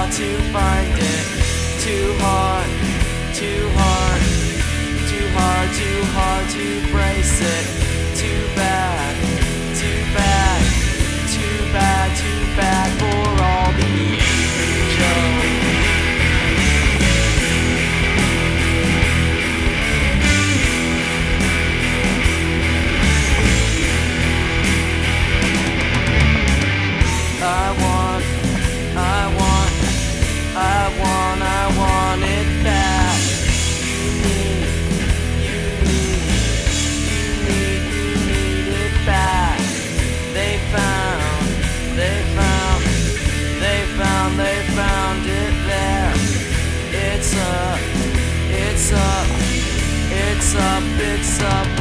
to find it. Too hard, too hard, too hard, too hard to brace it. Too bad, too bad, too bad, too bad for all the angels. I want it back. You need it back. They found it there. It's up, it's up, it's up, it's up.